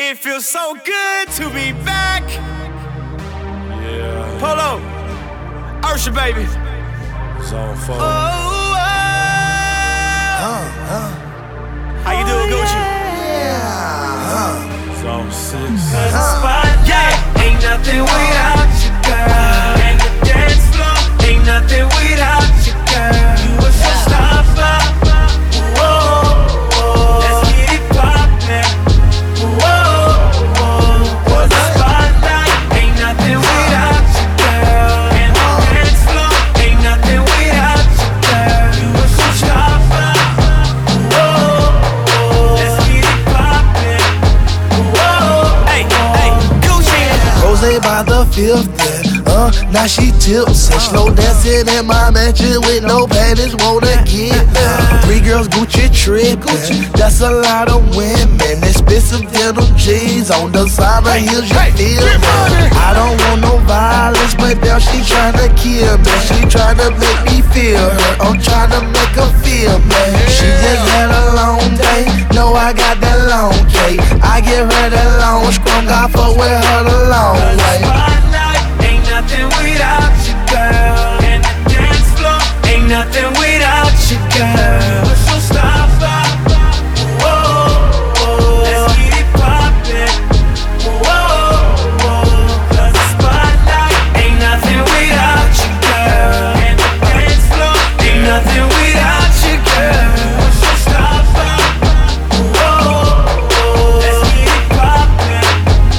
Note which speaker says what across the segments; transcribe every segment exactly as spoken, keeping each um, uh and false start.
Speaker 1: It feels so good to be back.
Speaker 2: Yeah.
Speaker 1: Polo, Usher, baby.
Speaker 2: Zone four.
Speaker 1: Oh, oh.
Speaker 3: Uh, uh.
Speaker 1: How you doing, Gucci?
Speaker 3: Yeah. Uh.
Speaker 2: Zone six.
Speaker 1: Cause the spotlight ain't nothing without you, girl. And the dance floor ain't nothing without you, girl. You a showstopper. Whoa, whoa. Let's get it poppin'. Whoa, whoa. Cause the spotlight ain't nothing without you, girl. And the dance floor ain't nothing without you, girl. You a showstopper. Whoa, whoa. Let's get it poppin'. Whoa, hey, hey, Gucci.
Speaker 3: Rose by the fifth, yeah. Uh, now she tips and slow dancing in my mansion with no panties, wanna get down. Three girls Gucci trippin', that's a lot of women. Expensive denim jeans on the side of heels, you feel me? I don't want no violence, but now she tryna kill me. She tryna make me feel her, I'm tryna make her feel me. She just had a long day, know I got that long cake. I give her that long scrum, got fuck with her the long way.
Speaker 1: Spotlight ain't nothing without you, girl. And the dance floor ain't nothing without you, girl. So stop, whoa, whoa. Let's get it poppin'. Whoa, whoa. Cause the spotlight ain't nothing without you, girl. And the dance floor ain't nothing without you, girl. So stop, whoa, whoa. Let's get it poppin'.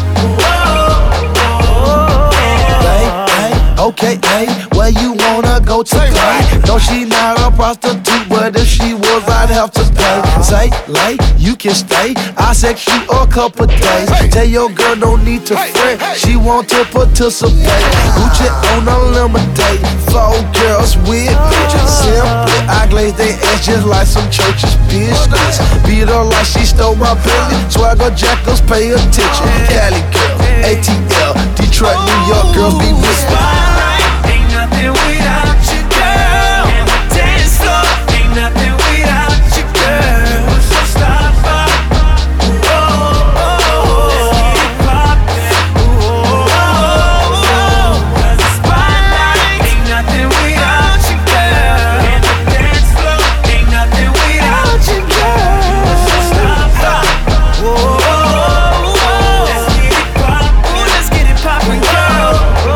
Speaker 3: Okay, hey, where you wanna go today? No, she not a prostitute, but if she was, I'd have to pay. Say, lay, you can stay. I sex you a couple days. Tell your girl don't need to fret, she want to participate. Gucci on unlimited, four girls with bitches. Simply, I glaze they ass just like some church's business. Beat her like she stole my Bentley. Swagger jackals, pay attention. Cali girl, A T L, Detroit, New York girls be with me.
Speaker 1: Ain't nothing without you, girl. And the dance floor ain't nothing without you, girl. So stop, whoa, whoa. Let's get it poppin'. Whoa, whoa. Cause the spotlight ain't nothing without you, girl. And the dance floor ain't nothing without you, girl. So stop, whoa, whoa. Let's get it poppin'. Let's get it poppin', girl.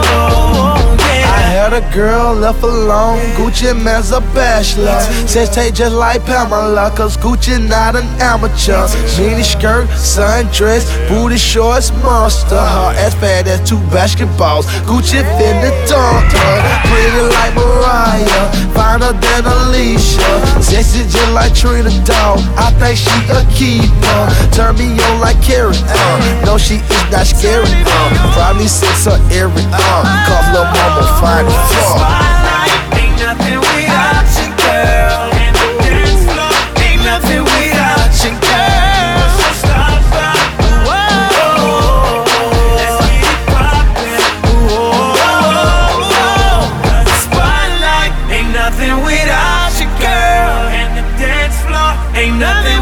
Speaker 3: The girl left alone, Gucci man's a bachelor. Says take just like Pamela, cause Gucci not an amateur. Mini skirt, sundress, booty shorts, monster. Her ass fat as two basketballs, Gucci finna dunk her. Pretty like Mariah, finer than Alicia. Sexy just like Trina Dog, I think she a keeper. Turn me on like Carrie, uh. No, she is not scary, uh. Probably sex her every, uh. Cause lil' mama fine as fuck.
Speaker 1: Spotlight ain't nothing without you, girl. And the dance floor ain't nothing without you, girl. So stop, whoa, let's get it poppin'. Whoa, cause the spotlight ain't nothing without you, girl. And the dance floor ain't nothing